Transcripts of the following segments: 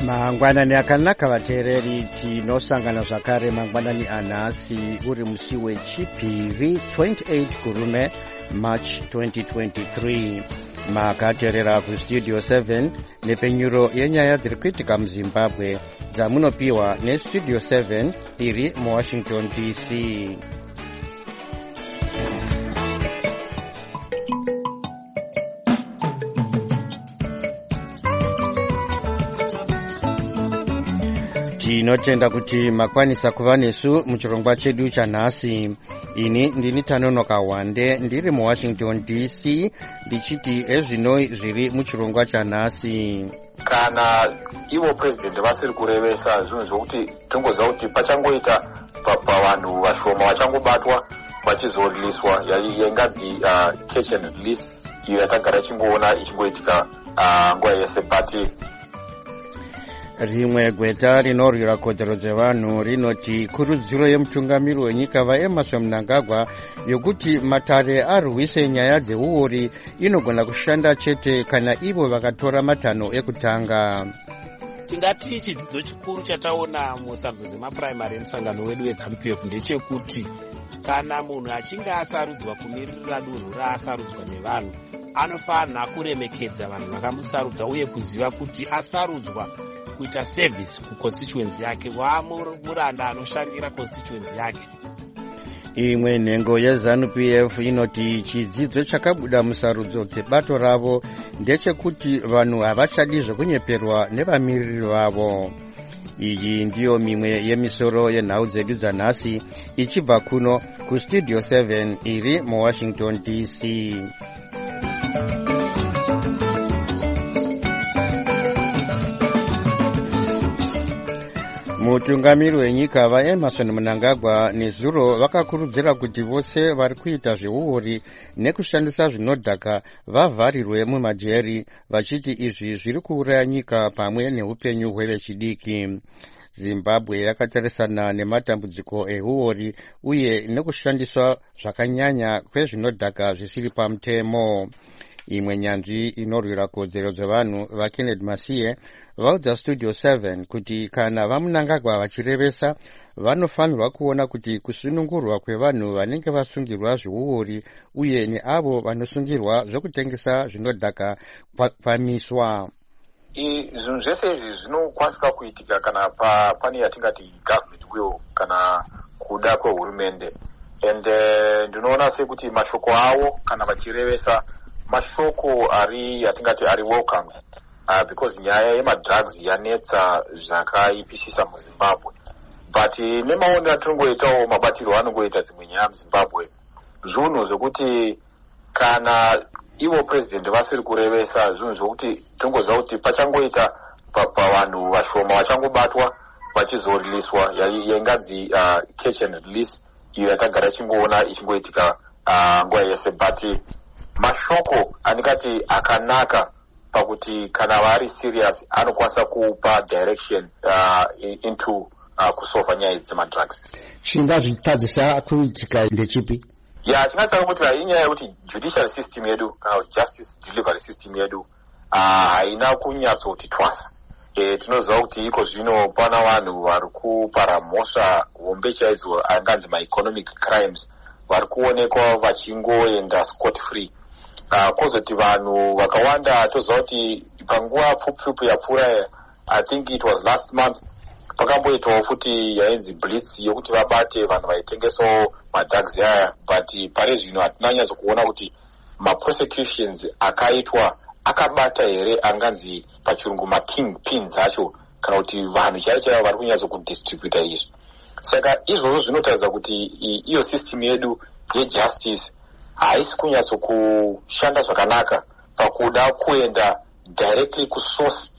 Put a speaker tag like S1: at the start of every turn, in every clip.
S1: mangwanani akanaka vateereri, tinosangana zvakare mangwanani anhasi uri musi wechipiri 28 kurume March 2023. makateerera kustudio 7 nepenyuro yenyaya dziri kuitika muzimbabwe dzamunopiwa nestudio 7 iri muwashington dc. tinotenda kuti makwanisa kuva nesu muchirongwa chedu chanhasi. ini ndini Tanonoka Wande ndiri muwashington dc ndichiti ezvinoi zviri muchirongwa chanhasi.
S2: kana ivo president vasiri kurevesa zvinhu zvokuti tingoziva kuti pachangoita pavanhu vashoma vachangobatwa vachizoriliswa yainganzi catch and release, iyo yatagara ichingoona ichingoitika nguva yese. But
S1: rimwe gweta rinorwira kodzero dzevanhu rinoti kurudziro yemutungamiri wenyika vaEmmerson Mnangagwa yokuti matare arwise nyaya dzeuori inogona kushanda chete kana ivo vakatora matanho ekutanga.
S3: tingati chidzidzo chikuru chataona musarudzo dzemapuraimari emusangano wedu weZANU-PF ndechekuti kana munhu achinge asarudzwa kumiririra dunhu raasarudzwa nevanhu, anofanira kuremekedza vanhu vakamusarudza uye kuziva kuti asarudzwa kuita service kuconstituency yake, muranda anoshandira constituency yake.
S1: imwe nhengo yeZANU-PF inoti chidzidzo chakabuda musarudzo dzebato ravo ndechekuti vanhu havachadi zvekunyeperwa nevamiriri vavo. iyi ndiyo mimwe yemisoro yenhau dzedu dzanhasi ichibva kuno kustudio 7 iri muwashington dc. mutungamiri wenyika vaEmmerson Mnangagwa nezuro vakakurudzira kuti vose vari kuita zveuori nekushandisa zvinodhaka vavharirwe mumajeri, vachiti izvi zviri kuuraya nyika pamwe neupenyu hwevechidiki. zimbabwe yakatarisana nematambudziko euori uye nekushandiswa zvakanyanya kwezvinodhaka zvisiri pamutemo. imwe nyanzvi inorwira kodzero dzevanhu vaKennedy Masiye vaudza studio 7 kuti kana vaMnangagwa vachirevesa vanofanirwa kuona kuti kusunungurwa kwevanhu vanenge vasungirwa zveuori uye neavo vanosungirwa zvekutengesa zvinodhaka kwamiswa.
S2: zvinhu zvese izvi zvinokwanisika kuitika kana pane yatingati government will kana kuda kwehurumende, and ndinoona sekuti mashoko avo kana vachirevesa mashoko yatingati ari welcome, because nyaya yemadrugs yanetsa zvakaipisisa muzimbabwe. But nemaonero atinongoitawo mabatiro anongoita dzimwe nyaya muzimbabwe, zvinhu zvokuti kana ivo president vasiri kurevesa zvinhu zvokuti tinongoziva kuti pachangoita pavanhu vashoma vachangobatwa vachizoriliswa yainganzi catch and release, iyo yatagara ichingoona ichingoitika nguva yese. But mashoko andikati akanaka pakuti kana vari serious anokwanisa kupa direction into kusolva nyaya dzemadrugs.
S1: chinga zvitadzisa kuitika ndechipi?
S2: chingatisa kuti inyaya yekuti judicial system yedu kana justice delivery system yedu haina kunyatsoti twasa. tinoziva kuti iko zvino pana vanhu vari kupara mhosva hombe chaidzo anganzi maeconomic crimes vari kuonekwa vachingoenda scot free. kwozoti vanhu vakawanda toziva kuti panguva pfupi yapfuura, I think it was last month, pakamboitawo futi yainzi blitz yokuti vabate vanhu vaitengesawo madrugs aya. But pari zvino hatina nyatsokuona kuti maprosecutions akaitwa akabata here anganzi pachirungu making pins acho, kana kuti vanhu chaichaivo vari kunyatsokudhistributa izvi. saka izvozvo zvinotaridza kuti iyo system yedu yejustice haisi kunyatsokushanda zvakanaka pakuda kuenda directly kusource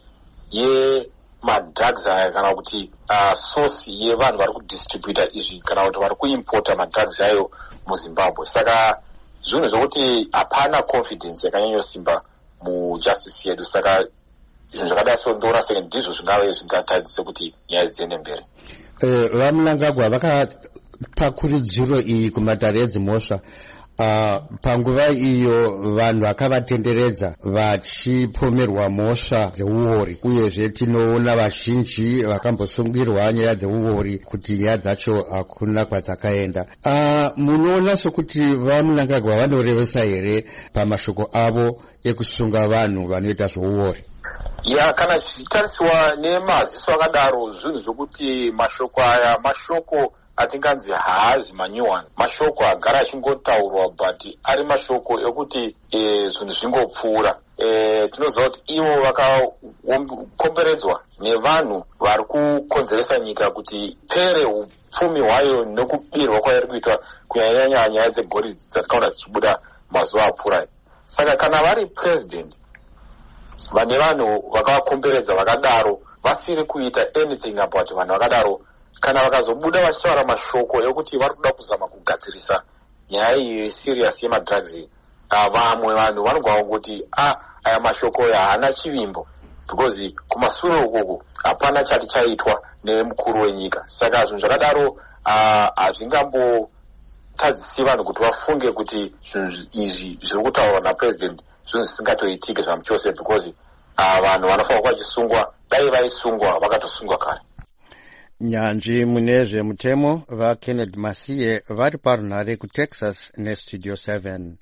S2: yemadrugs aya, kana kuti source yevanhu vari kudistributa izvi kana kuti vari kuimporta madrugs ayo muzimbabwe. saka zvinhu zvokuti hapana confidence yakanyanyosimba mujustice yedu. saka zvinhu zvakadai sondora senge ndizvo zvingave zvingatadzise kuti nyaya dziende mberi.
S1: vaMnangagwa vakapa kurudziro iyi kumatare edzimhosva. Panguva iyo vanhu vakavatenderedza vachipomerwa mhosva dzeuori, uyezve tinoona vazhinji vakambosungirwa nyaya dzeuori kuti nyaya dzacho hakuna kwadzakaenda. Munoona sokuti vaMnangagwa vanorevesa here pamashoko avo ekusunga vanhu vanoita zveuori?
S2: Kana zvichitarisiwa nemaziso akadaro, zvinhu zvokuti mashoko aya mashoko atinganzi haazi manyuwani, mashoko agara achingotaurwa but ari mashoko ekuti zvinhu zvingopfuura. Tinoziva kuti ivo vakakomberedzwa nevanhu vari kukonzeresa nyika kuti pere upfumi hwayo nekubirwa kwairi kuitwa kunyanya nyaya dzegoridhe dzatakaona dzichibuda mazuva apfuura. Saka kana vari president vane vanhu vakavakomberedza vakadaro vasiri kuita anything about vanhu vakadaro, kana vakazobuda vachitaura mashoko ekuti vari kuda kuzama kugadzirisa nyaya iyi serious yemadrugs, vamwe vanhu vanogona kuti aya mashoko aya haana chivimbo, because kumashure ukoko hapana chati chaitwa nemukuru wenyika. Saka zvinhu zvakadaro hazvingambotadzisi vanhu kuti vafunge kuti zvinhu izvi zviri kutaurwa napresident zvinhu zvisingatoitike zvamu chose, because vanhu vanofanira kuva vachisungwa, dai vaisungwa vakatosungwa kare.
S1: Nyanzvi mune zvemutemo vaKenneth Masiye vari parunhare kuTexas neStudio 7.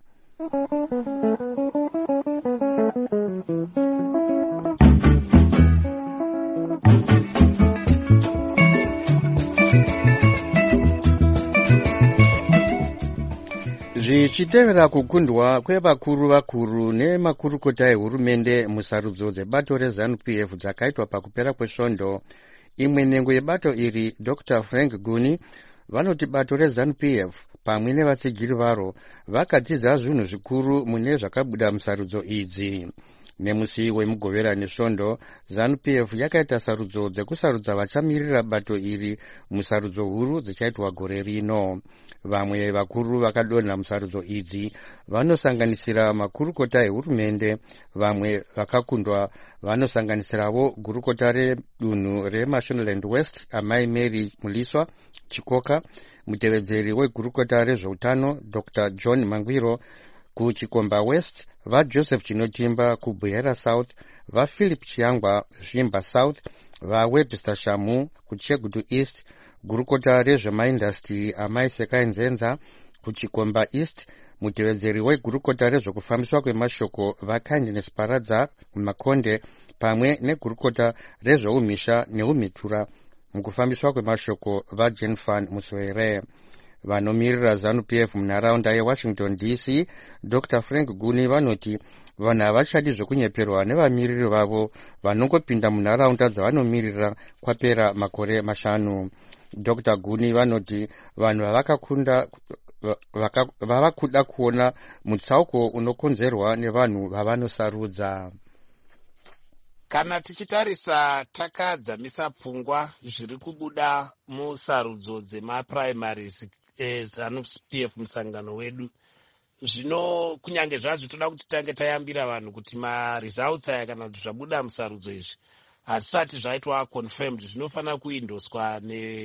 S1: Zvichitevera kukundwa kwevakuru nemakurukota ehurumende musarudzo dzebato reZANU-PF dzakaitwa pakupera kwesvondo, imwe nhengo yebato iri Dr. Frank Guni vanoti bato reZANU-PF pamwe nevatsigiri varo vakadzidza zvinhu zvikuru mune zvakabuda musarudzo idzi. Nemusi wemugovera svondo, ZANU-PF yakaita sarudzo dzekusarudza vachamirira bato iri musarudzo huru dzichaitwa gore rino. Vamwe vakuru vakadonha musarudzo idzi vanosanganisira makurukota ehurumende, vamwe vakakundwa vanosanganisirawo gurukota redunhu reMashonaland West Amai Mary Muliswa Chikoka, mutevedzeri wegurukota rezveutano Dr. John Mangwiro, kuChikomba West vaJoseph Chinotimba, kuBuhera South vaPhilip Chiangwa Zvimba South, vaWebster Shamu kuChegutu East, gurukota rezvemaindastry Amai Sekai Nzenza kuChikomba East, mutevedzeri wegurukota rezvokufambiswa kwemashoko vaKindness Paradza Makonde, pamwe negurukota rezvoumhisha neumhitura mukufambiswa kwemashoko vaJenfan Muswere. Vanomirira ZANU-PF munharaunda yeWashington DC, Dr. Frank Guni vanoti vanhu havachadi zvekunyeperwa nevamiriri vavo vanongopinda munharaunda dzavanomirira kwapera makore 5. Dr. Guni vanoti vanhu vava kuda kuona mutsauko unokonzerwa nevanhu vavanosarudza.
S3: Kana tichitarisa takadzamisa pfungwa zviri kubuda musarudzo dzemaprimaries ZANU-PF musangano wedu, zvino kunyange zvazvo toda kuti tange tayambira vanhu kuti maresults aya kana kuti zvabuda musarudzo izvi hazvisati zvaitwa confirmed, zvinofanira kuindoswa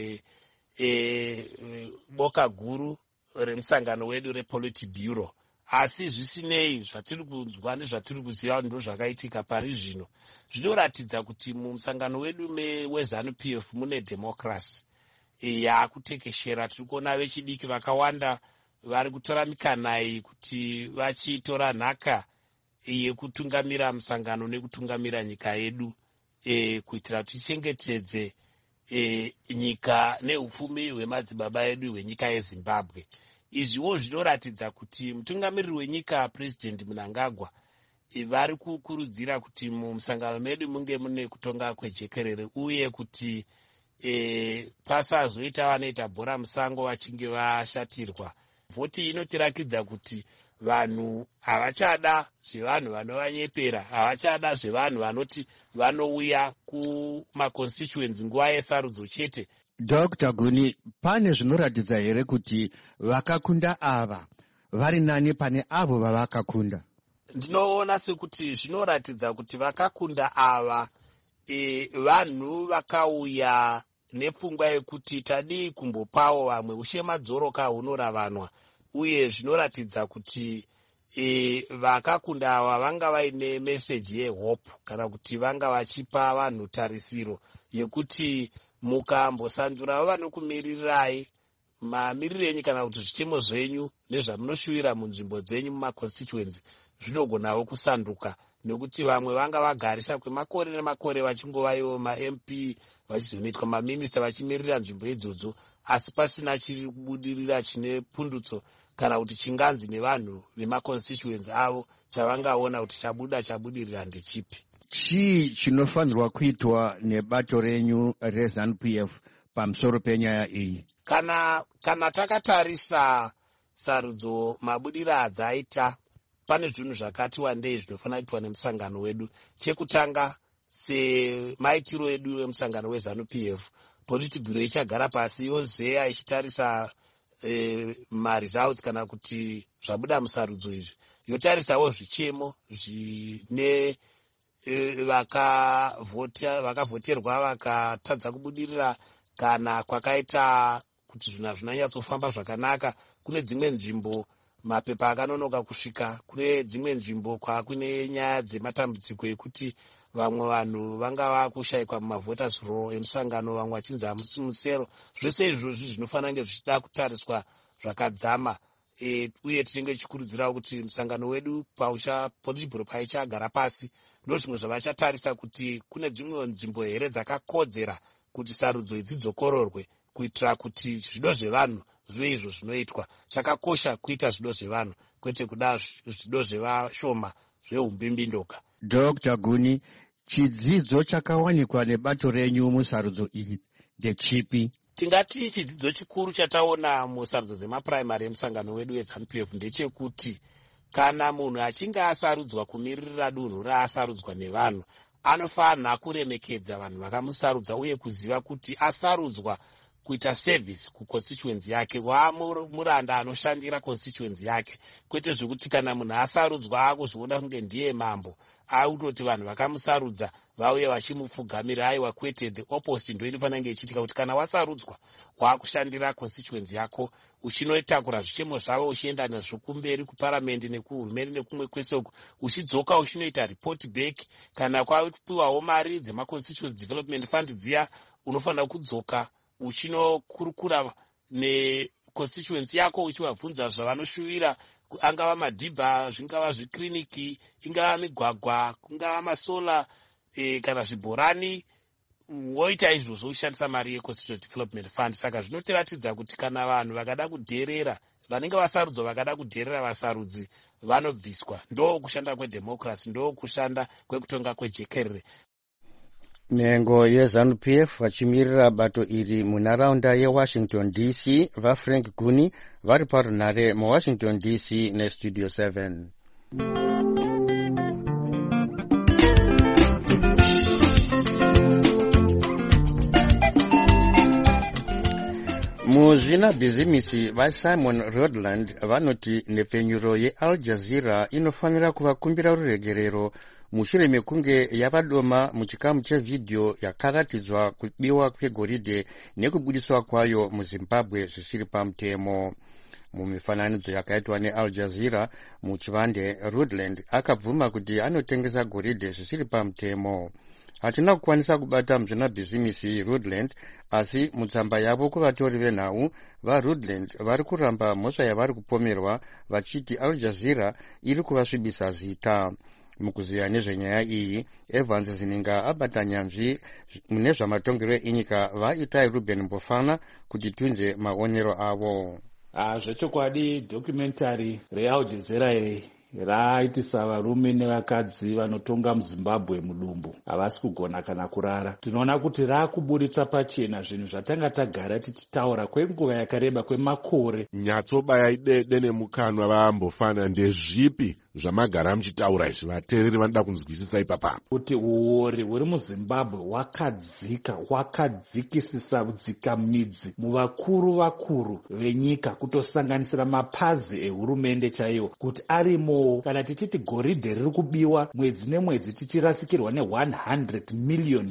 S3: neboka guru remusangano wedu rePolitburo. Asi zvisinei, zvatiri kunzwa nezvatiri kuziva ndo zvakaitika pari zvino zvinoratidza kuti mumusangano wedu weZANU-PF mune democracy yakutekeshera. Tiri kuona vechidiki vakawanda vari kutora mikana iyi kuti vachitora nhaka yekutungamira musangano nekutungamira nyika yedu, kuitira kuti tichengetedze nyika neupfumi hwemadzibaba edu hwenyika yeZimbabwe. Izviwo zvinoratidza kuti mutungamiriri wenyika President Mnangagwa vari kukurudzira kuti mumusangano medu munge mune kutonga kwejekerere, uye kuti pasazoita vanoita bhora musango vachinge vashatirwa. Vhoti inotirakidza kuti vanhu havachada zvevanhu vanovanyepera, havachada zvevanhu vanoti vanouya kumaconstituency nguva yesarudzo chete.
S1: Dr. Guni, pane zvinoratidza here kuti vakakunda ava vari nani pane avo vavakakunda?
S3: Ndinoona sekuti zvinoratidza kuti vakakunda ava vanhu vakauya nepfungwa yekuti tadii kumbopawo vamwe ushemadzoroka hunoravanwa, uye zvinoratidza kuti vakakunda ava vanga vaine meseji yehope kana kuti vanga vachipa vanhu tarisiro yekuti mukambosanzura vanokumiririrai mamiriro enyu kana kuti zvichemo zvenyu nezvamunoshuvira munzvimbo dzenyu mumaconstituency zvinogonawo kusanduka, nekuti vamwe vanga vagarisa kwemakore nemakore vachingovaiwo mamp vachizonoitwa maminista vachimirira nzvimbo idzodzo, asi pasina chiri kubudirira chine pundutso kana kuti chinganzi nevanhu vemaconstituency avo chavangaona kuti chabudirira ndechipi.
S1: Chii chinofanirwa kuitwa nebato renyu reZANU-PF pamusoro penyaya iyi?
S3: Kana takatarisa sarudzo mabudira adzaita, pane zvinhu zvakati wandei zvinofanira kuitwa nemusangano wedu. Chekutanga, semaitiro edu emusangano weZANU-PF, politburo ichagara pasi yozeya ichitarisa maresults kana kuti zvabuda musarudzo izvi, yotarisawo zvichemo zvine vakavhoterwa vakatadza kubudirira kana kwakaita kuti zvinhu hazvinanyatsofamba zvakanaka. Kune dzimwe nzvimbo mapepa akanonoka kusvika, kune dzimwe nzvimbo kwakune nyaya dzematambudziko ekuti vamwe vanhu vanga vakushayikwa mumavoters roll emusangano, vamwe vachinzi hamusi musero. Zvese izvozvi zvinofanira kunge zvichida kutariswa zvakadzama, uye tinenge tichikurudzirawo kuti musangano wedu politburo paichagara pasi ndo zvimwe zvavachatarisa kuti kune dzimwe nzvimbo here dzakakodzera kuti sarudzo idzi dzokororwe, kuitira kuti zvido zvevanhu zvive izvo zvinoitwa. Chakakosha kuita zvido zvevanhu, kwete kuda zvido zvevashoma zveumbimbindoka.
S1: Dr. Guni, chidzidzo chakawanikwa nebato renyu musarudzo iyi ndechipi?
S3: Tingati chidzidzo chikuru chataona musarudzo dzemapuraimari emusangano wedu weZANU-PF ndechekuti kana munhu achinge asarudzwa kumiririra dunhu raasarudzwa nevanhu, anofanira kuremekedza vanhu vakamusarudza uye kuziva kuti asarudzwa kuita service kuconstituency yake, muranda anoshandira constituency yake, kwete zvekuti kana munhu asarudzwa akuzviona kunge ndiye mambo, autoti vanhu vakamusarudza vauye vachimupfugamira. Aiwa, kwete, the opposite ndo inofanira kunge ichiitika, kuti kana wasarudzwa wakushandira constituency yako, uchinotakura zvichemo zvavo uchienda nazvo kumberi kuparamendi nekuhurumende nekumwe kwese uku, uchidzoka uchinoita report back. Kana kwapiwawo mari dzemaconstituency development fund dziya, unofanira kudzoka uchinokurukura neconstituency yako uchivabvunza zvavanoshuvira, angava madhibha, zvingava zvikliniki, ingava migwagwa, kungava masola kana zvibhorani. Woita izvozvo uchishandisa mari yeconstituency development fund. Saka zvinotiratidza kuti kana vanhu vakada kudherera, vanenge vasarudzwa vakada kudherera vasarudzi, vanobviswa. Ndo kushanda kwedemocracy, ndo kushanda kwekutonga kwejekerere.
S1: Nhengo yeZANU-PF vachimirira bato iri munharaunda yeWashington DC, vaFrank Guni vari parunhare muWashington DC neStudio 7. Muzvinabhizimisi vaSimon Rodland vanoti nhepfenyuro yeAl Jazeera inofanira kuvakumbira ruregerero mushure mekunge yavadoma muchikamu chevhidhiyo yakaratidzwa kubiwa kwegoridhe nekubudiswa kwayo muZimbabwe zvisiri pamutemo. Mumifananidzo yakaitwa neAl Jazeera muchivande, Rodland akabvuma kuti anotengesa goridhe zvisiri pamutemo. Hatina kukwanisa kubata muzvinabhizimisi Rodland, asi mutsamba yavo kuvatori venhau vaRodland vari kuramba mhosva yavari kupomerwa, vachiti Al Jazeera iri kuvasvibisa zita. Mukuziya nezvenyaya iyi, Evans Zininga abata nyanzvi mune zvamatongerwo enyika vaItai Ruben Mbofana kuti tunze maonero avo.
S4: Zvechokwadi documentary reAl Jazeera raitisa varume nevakadzi vanotonga muZimbabwe mudumbu havasi kugona kana kurara. Tinoona kuti raakuburitsa pachena zvinhu zvatanga tagara tichitaura kwenguva yakareba kwemakore.
S5: Nyatsobaya idede nemukanwa vaambofana ndezvipi zvamagara muchitaura izvi vateereri vanoda kunzwisisa ipapa
S4: kuti uori huri muzimbabwe hwakadzikisisa dzika midzi muvakuru venyika kutosanganisira mapazi ehurumende chaiwo kuti arimo. Kana tichiti goridhe riri kubiwa mwedzi nemwedzi tichirasikirwa ne$100 million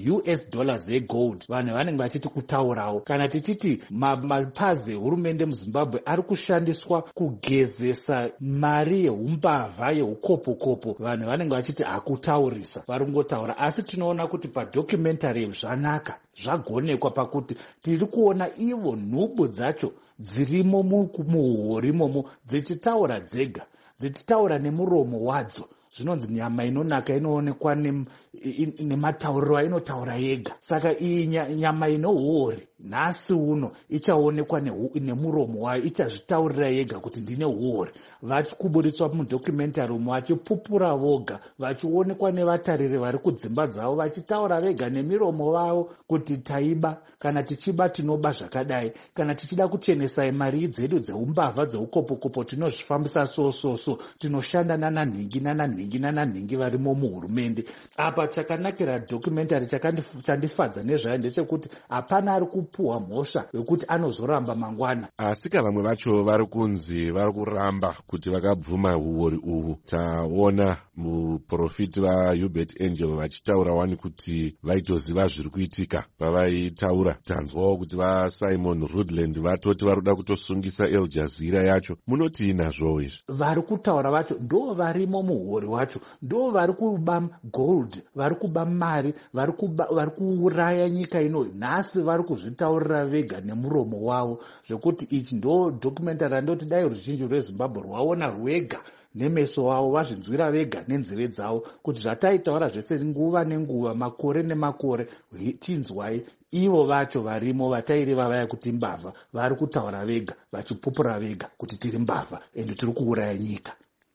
S4: egold, vanhu vanenge vachiti kutaurawo. Kana tichiti mapazi ehurumende muzimbabwe ari kushandiswa kugezesa mari yehumbavha yehukopo-kopo, vanhu vanenge vachiti hakutaurisa, vari kungotaura. Asi tinoona kuti padocumentary zvanaka zvagonekwa pakuti tiri kuona ivo nhubu dzacho dzirimo muhori imomo dzichitaura dzega, dzichitaura nemuromo wadzo. Zvinonzi nyama inonaka inoonekwa nematauriro ainotaura yega. Saka iyi nyama inohuori nhasi uno ichaonekwa nemuromo wayo, ichazvitaurira yega kuti ndine huori. Vachikuburitswa mudocumentary umo vachipupura voga, vachionekwa nevatariri vari kudzimba dzavo vachitaura vega nemiromo vavo kuti taiba, kana tichiba tinoba zvakadai, kana tichida kuchenesai mari dzedu dzeumbavha dzeukopo-kopo tinozvifambisa so tinoshanda nananhingi varimo muhurumende. Apa chakanakira documentary chandifadza nezvayo ndechekuti hapana ari kupuhwa mhosva yokuti anozoramba mangwana.
S5: Asi vamwe vacho vari kunzi vari kuramba kuti vakabvuma uori uhu. Taona muprofiti vaHubert Angel vachitaura wani kuti vaitoziva zviri kuitika pavaitaura. Tanzwawo kuti vaSimon Rudland vatoti vari kuda kutosungisa Al Jazeera yacho. Munoti nazvo izvi?
S4: Vari kutaura vacho ndo varimo muhori wacho, ndo vari kuba gold, vari kuba mari, vari kuuraya nyika ino. Nhasi vari kuzvitaurira vega nemuromo wavo, zvekuti ichi ndo documentary andoti dai ruzhinji rweZimbabwe rwaona rwega nemeso wavo, vazvinzwira vega nenzeve dzavo kuti zvataitaura zvese nguva nenguva, makore nemakore, chinzwai. Ivo vacho varimo vatairi vavaya kuti mbavha vari kutaura vega, vachipupura vega kuti tiri mbavha ende tiri kuuraya nyika.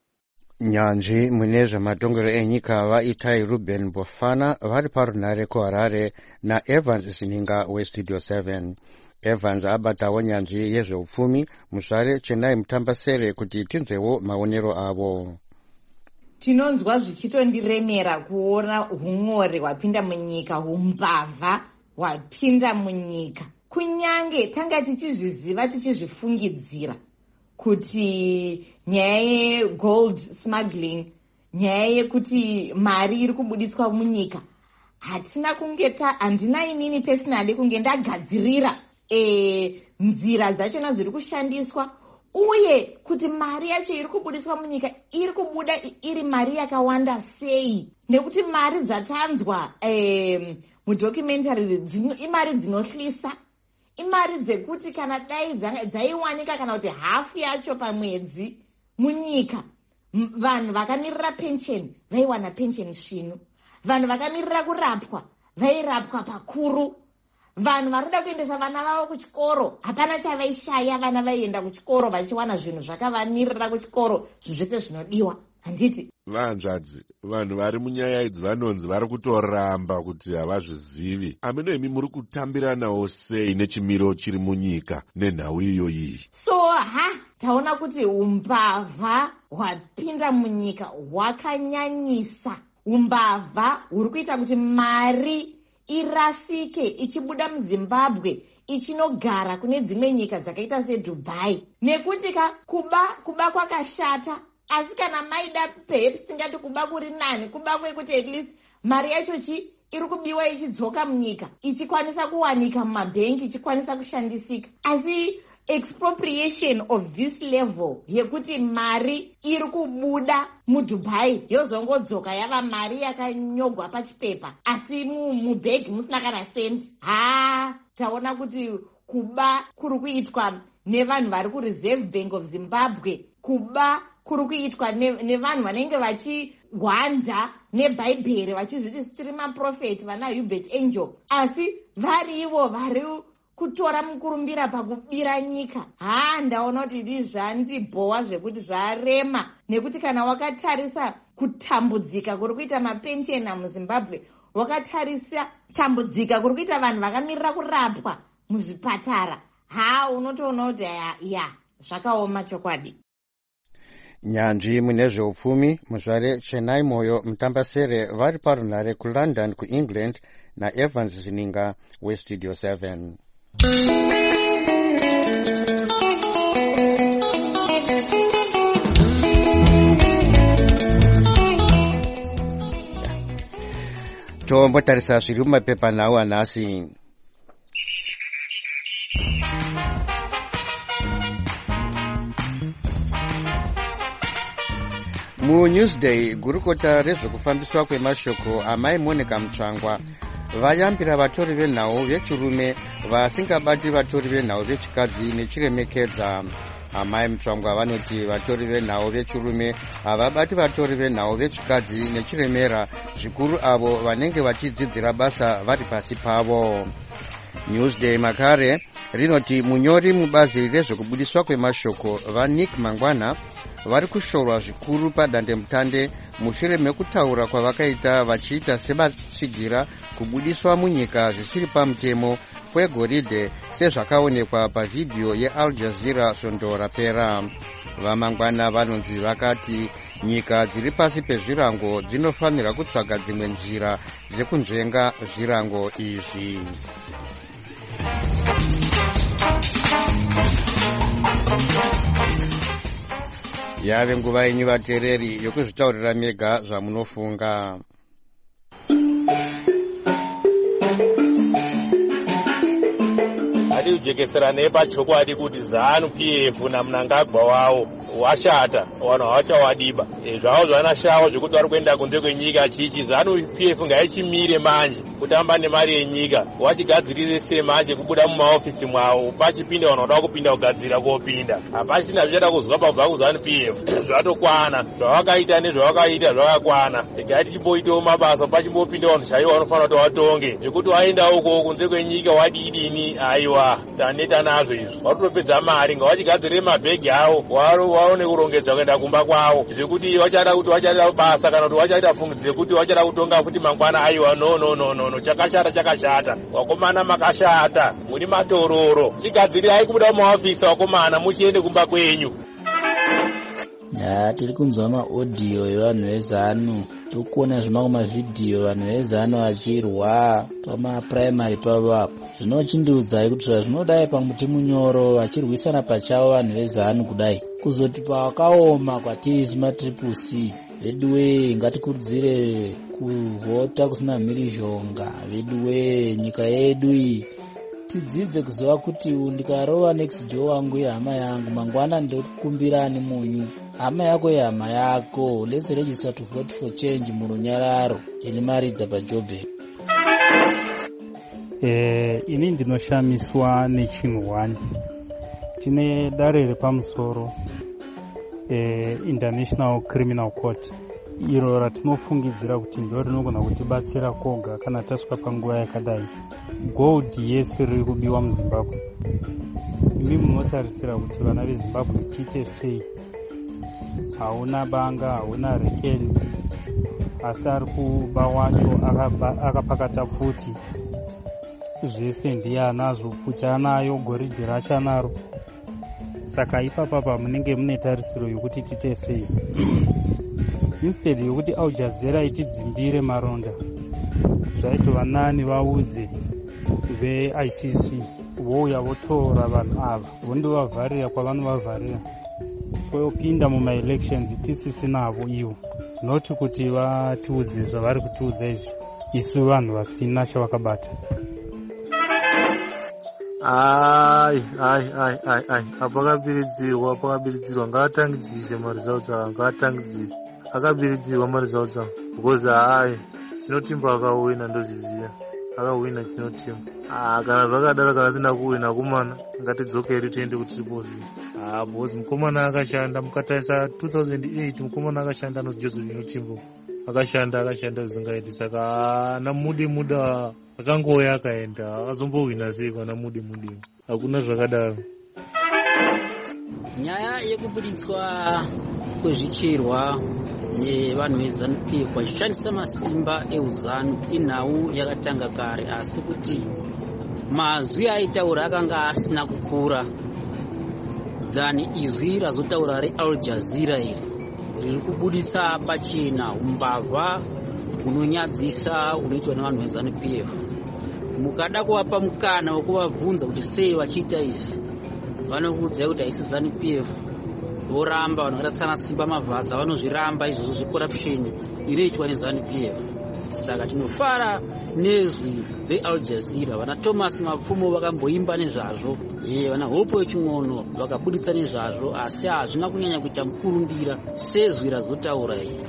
S1: Nyanzvi mune zvematongero enyika vaitai Ruben Bofana vari parunhare kuHarare naEvans Sininga weStudio 7. Evans abatawo nyanzvi yezveupfumi, muSvare Chenai Mutambasere kuti tinzwewo maonero avo.
S6: Tinonzwa zvichitondiremera kuona hung'ore hwapinda munyika, humbavha hwapinda munyika. Kunyange tanga tichizviziva, tichizvifungidzira kuti nyaya yegold smuggling, nyaya yekuti mari iri kubuditswa munyika, handina inini personally kunge ndagadzirira nzira dzachona dziri kushandiswa, uye kuti mari yacho iri kubuditswa munyika iri kubuda iri mari yakawanda sei. Nekuti mari dzatanzwa mudocumentary imari dzinohlisa, imari dzekuti kana dai dzaiwanika kana kuti hafu yacho pamwedzi munyika, vanhu vakamirira pension vaiwana pension svinu, vanhu vakamirira kurapwa vairapwa pakuru, vanhu varikuda kuendesa vana vavo kuchikoro hapana chavaishaya, vana vaienda kuchikoro vachiwana zvinhu zvakavamirira kuchikoro, zvinhu zvese zvinodiwa. Handiti
S5: vanzvadzi, vanhu vari munyaya idzi vanonzi vari kutoramba kuti havazvizivi. Ameno imi muri kutambiranawo sei nechimiro chiri munyika nenhau iyoyi?
S6: Taona kuti umbavha hwapinda munyika hwakanyanyisa. Umbavha huri kuita kuti mari irasike ichibuda muZimbabwe ichinogara kune dzimwe nyika dzakaita seDubai, nekuti kuba kwakashata. Asi kana maida perhaps tingati kuba kuri nani, kuba kwekuti at least mari yacho iri kubiwa ichidzoka munyika, ichikwanisa kuwanika mumabhengi, ichikwanisa kushandisika. Asi expropriation of this level yekuti mari iri kubuda muDubai yozongodzoka yava mari yakanyogwa pachipepa, asi mubhegi musina kana senti. Taona kuti kuba kuri kuitwa nevanhu vari kuReserve Bank of Zimbabwe, kuba kuri kuitwa nevanhu vanenge vachihwanda nebhaibheri vachizviti tiri maprofeti vana Hubert Angel, asi varivo vari kutora mukurumbira pakubira nyika. Ndaona kuti ndii zvandibhowa zvekuti zvarema, nekuti kana wakatarisa kutambudzika kuri kuita mapensheni muZimbabwe, wakatarisa tambudzika kuri kuita vanhu vakamirira kurapwa muzvipatara, unotoona kuti zvakaoma chokwadi.
S1: nyanzvi mune zveupfumi muzvare Chenai Moyo Mutambasere vari parunhare kuLondon kuEngland naEvans Zininga weStudio 7. Tombotarisa zviri mumapepanhau anhasi. MuNewsday, gurukota rezvekufambiswa kwemashoko amai Monica Mutsvangwa vayambira vatori venhau vechirume vasingabati vatori venhau vechikadzi nechiremekedza. Amai Mutsvangwa vanoti vatori venhau vechirume havabati vatori venhau vechikadzi nechiremera, zvikuru avo vanenge vachidzidzira basa vari pasi pavo. Newsday makare rinoti munyori mubazi rezvekubudiswa kwemashoko vaNick Mangwana vari kushorwa zvikuru padandemutande mushure mekutaura kwavakaita vachiita sevatsigira kubudiswa munyika zvisiri pamutemo kwegoridhe sezvakaonekwa pavhidhiyo yeAl Jazeera svondo rapera. VaMangwana vanonzi vakati nyika dziri pasi pezvirango dzinofanira kutsvaga dzimwe nzira dzekunzvenga zvirango izvi. Yave nguva yenyu vateereri yokuzvitaurira mega zvamunofunga.
S7: Adi kujekeserana pachokwadi kuti ZANU-PF naMnangagwa wawo washata vanhu havachawadiba zvavo zvanashawa zvekuti vari kuenda kunze kwenyika chichi. ZANU-PF ngaichimire manje kutamba nemari yenyika, wachigadzirire semanje kubuda mumaofisi mwavo pachipinda vanhu vada kupinda kugadzira kopinda. Hapachina zvichada kuzwa pabva kuZANU-PF zvatokwana, zvavakaita nezvavakaita zvakakwana. Regai tichimboitawo mabasa pachimbopinda vanhu chaivo vanofanira kuti vatonge, zvekuti waenda uko kunze kwenyika wadidini. Aiwa, taneta nazvo izvo, vatopedza mari. Ngavachigadzirire mabhegi avo vaone kurongedza kuenda kumba kwavo, zvekuti vachada basa kana kuti vachada fungidzire kuti vachada kutonga futi mangwana. Aiwa, no, chakashata wakomana, makashata, muri matororo. Chigadzirirai kubuda mumaofisi wakomana, muchiende kumba kwenyu.
S8: Tiri kunzwa maaudio evanhu vezanu, tokuona zvimwe mavhidhiyo vanhu vezanu vachirwa pamapuraimari pavo. Zvinochindiudzai kuti zvinodai pamuti munyoro vachirwisana pachavo vanhu vezanu kudai, kuzoti pakaoma kwatiri zvimatriple C. Veduwe, ngatikurudzire kuvhota kusina mhirizhonga. Veduwe, nyika yedu iyi tidzidze kuziva kuti ndikarova next door wangu ihama yangu, mangwana ndokumbirani munyu. Hama yako yehama yako. Let's register to vote for change murunyararo. Jenimaridza paJobe.
S9: Ini ndinoshamiswa nechinhu wani. Tine dare repamusoro International Criminal Court, iro ratinofungidzira kuti ndo rinogona kutibatsira koga kana tasvika panguva yakadai. Gold yese riri kubiwa muZimbabwe. Imi munotarisira kuti vana veZimbabwe tiite sei? Hauna banga, hauna rekeni, asi ari kuba wacho akapakata futi. Zvese ndiye anazvo, futi anayo, goridhe racho anaro. Saka ipapa munenge mune tarisiro yokuti tiite sei? Instead yokuti Al Jazeera itidzimbire maronda, zvaitova nani vaudze veICC vouya votora vanhu ava vondovavharira kwavanovavharira, vopinda mumaelections tisisinavo ivo, noti kuti vatiudze zvavari kutiudza izvi isu vanhu vasina chavakabata.
S10: Apakabiridzirwa ngaatangidzise mari zavo dzavo, ngaatangidzise akabiridzirwa mari zavo dzavo, because chinotimba akawina ndozviziva, akawina chinotimba. Kana zvakadaro, kana sina kuwina kumana ngatidzokeri tiende kutriple C. Because mukomana akashanda, mukatarisa 2008 mukomana akashanda nozi Joseph Inotimbo akashanda zvingaiti. Saka namuda akangouya akaenda, azombowina sei kana mudi hakuna zvakadaro.
S11: Nyaya yekubuditswa kwezvicherwa nevanhu veZANU-PF vachishandisa masimba euzanu inhau yakatanga kare, asi kuti mazwi aitaura akanga asina kukura. dzani izvi razotaura reAl Jazeera iri riri kubuditsa pachena umbavha unonyadzisa unoitwa nevanhu veZANU-PF. Mukada kuvapa mukana wekuvabvunza kuti sei vachiita izvi, vanokuudzai kuti haisi ZANU-PF. Voramba vanhu vakatsana simba mavhaza vanozviramba izvozvo zvecorruption inoitwa neZANU-PF. Saka tinofara nezwi reAl Jazeera. Vana Thomas Mapfumo vakamboimba nezvazvo, vana Hope Ching'ono vakabuditsa nezvazvo, asi hazvina kunyanya kuita mukurumbira sezwi razotaura iri.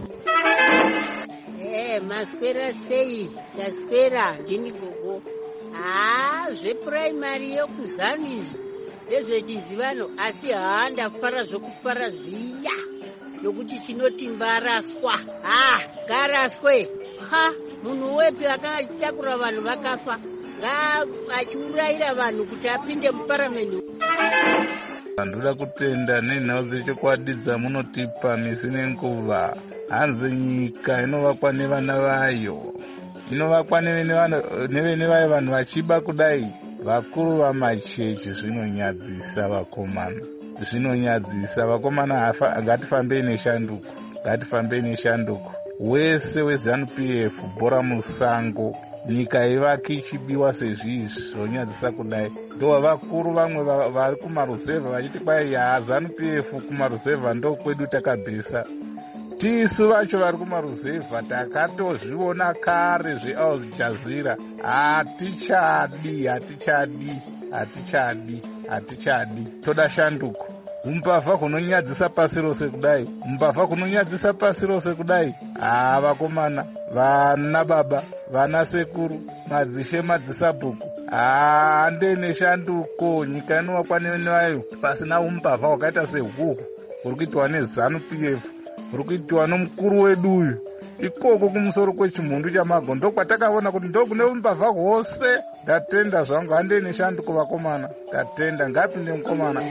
S12: Maswera sei? Taswera ndini gogo. Zvepuraimari yekuzanu izvi ndezvechizivano, asi ndafara zvokufara zviya nokuti chinoti mbaraswa. Garaswe. Munhu wepi akanga achitakura vanhu vakafa achiurayira vanhu kuti apinde muparameni.
S13: Ndoda kutenda nenhau dzechokwadi dzamunotipa misi nenguva. Hanzi nyika inovakwa nevana vayo, inovakwa nevene vayo. Vanhu vachiba kudai, vakuru vamachechi. Zvinonyadzisa vakomana, zvinonyadzisa vakomana. Ngatifambei neshanduko, ngatifambei neshanduko. Wese weZANU-PF bhora musango, nyika ivaki ichibiwa sezvizvi zvonyadzisa kudai. Ndo vakuru vamwe vari kumaruzevha vachiti kwai ZANU-PF kumaruzevha ndo kwedu takabvisa. Tisu vacho vari kumaruzevha takatozviona kare zveAl Jazeera. Hatichadi. Toda shanduko. Umbavha kunonyadzisa pasi rose kudai, umbavha kunonyadzisa pasi rose kudai. Vakomana, vana baba, vana sekuru, madzishe, madzisabhuku. Ndene shanduko. Nyika inovakwa nevayo pasina umbavha wakaita sehuhu uri kuitwa neZANU-PF, uri kuitwa nomukuru wedu uyu. Ikoko kumusoro kwechimhundu chamago ndokwatakaona kuti ndokune umbavha hwose. Ndatenda zvangu, handene shanduko vakomana, ndatenda. Ngapinde mukomana.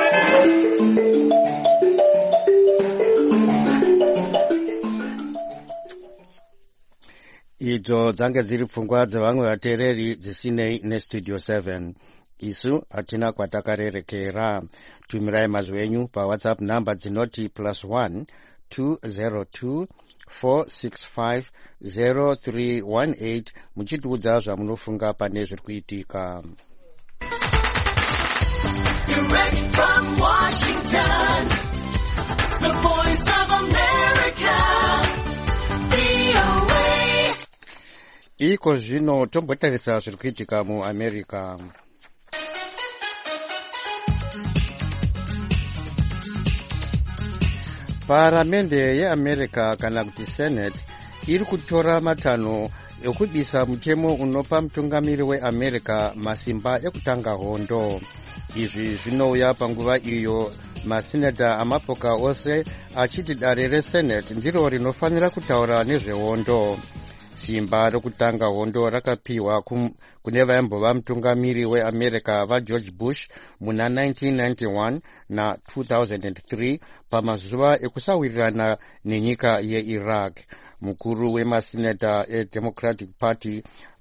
S1: Idzo dzange dziri pfungwa dzevamwe vateereri dzisinei nestudio 7. Isu hatina kwatakarerekera. Tumirai mazwi enyu paWhatsApp namba dzinoti +1 202 465 0318 muchitiudza zvamunofunga pane zviri kuitika.
S14: Direct from Washington, the voice of America, VOA.
S1: Iko zvino tombotarisa zviri kuitika muAmerica. Paramende yeAmerica kana kuti Senate iri kutora matanho ekubisa mutemo unopa mutungamiri weAmerica masimba ekutanga hondo. Izvi zvinouya panguva iyo masenata amapoka ose achiti dare reSenate ndiro rinofanira kutaura nezvehondo. Simba rokutanga hondo rakapiwa kune vaimbova mutungamiri weAmerica vaGeorge Bush muna 1991 na 2003 pamazuva ekusawirirana nenyika yeIraq. Mukuru wemasenata eDemocratic Party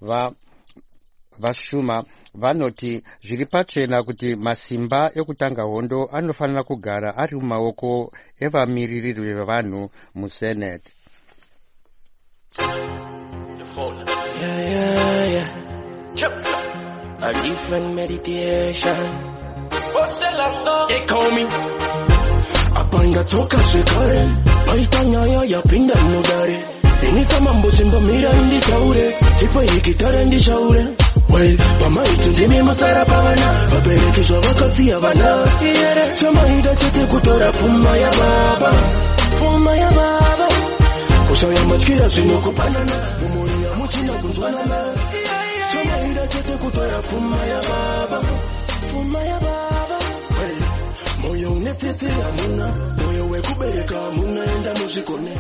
S1: vashuma vanoti zviri pachena kuti masimba ekutanga hondo anofanira kugara ari mumaoko evamiririri vevanhu muSenate.
S14: A different meditation. They call me Apanga toka sekare Paitanya ya pinda nodare Inisa mambo chimba mira indi chaure Tipo hikitare indi chaure Well, mama itu ndimi masara pavana Paperekishwa vakasi ya vana Chama hida chete kutora fuma ya baba Fuma ya baba Kusha ya machkira sino kupanana Mumuri ya muchina kunzwanana Chama hida chete kutora fuma ya baba Fuma ya baba Moyo unetete amuna Moyo wekubereka amuna enda muzikone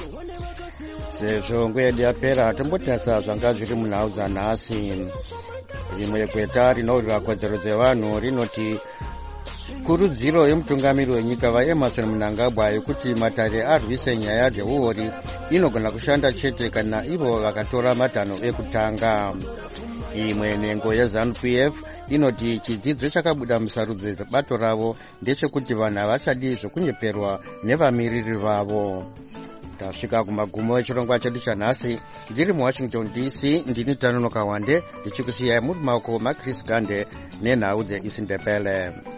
S1: sezvo nguva yedu yapera tombotarisa zvanga zviri munhau dzanhasi. Rimwe kweta rinourira kodzero dzevanhu rinoti kurudziro yemutungamiri wenyika vaEmerson Mnangagwa yekuti matare arwise nyaya dzeuori inogona kushanda chete kana ivo vakatora matanho ekutanga. imwe nhengo yeZANU-PF inoti chidzidzo chakabuda musarudzo dzebato ravo ndechekuti vanhu havachadi zvokunyeperwa nevamiriri vavo. Tasvika kumagumo echirongwa chedu chanhasi. Ndiri muWashington DC, ndini Tanonoka Wande ndichikusiyai muri maoko maChris Gande nenhau dzeIsindebele.